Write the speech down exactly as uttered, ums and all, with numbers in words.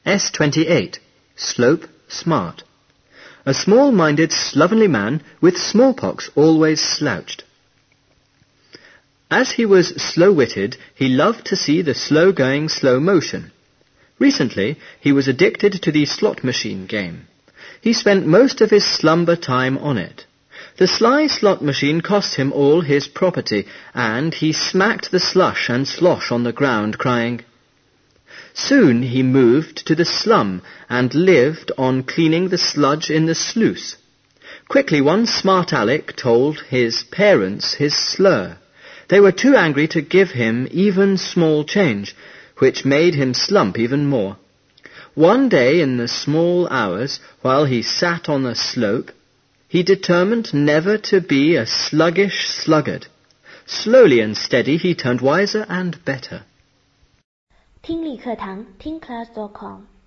S twenty-eight. Slope smart. A small-minded, slovenly man with smallpox always slouched. As he was slow-witted, he loved to see the slow-going slow motion. Recently, he was addicted to the slot machine game. He spent most of his slumber time on it. The sly slot machine cost him all his property, and he smacked the slush and slosh on the ground, crying. Soon he moved to the slum and lived on cleaning the sludge in the sluice. Quickly one smart Aleck told his parents his slur. They were too angry to give him even small change, which made him slump even more. One day in the small hours, while he sat on the slope, he determined never to be a sluggish sluggard. Slowly and steady he turned wiser and better. 听力课堂听 class dot com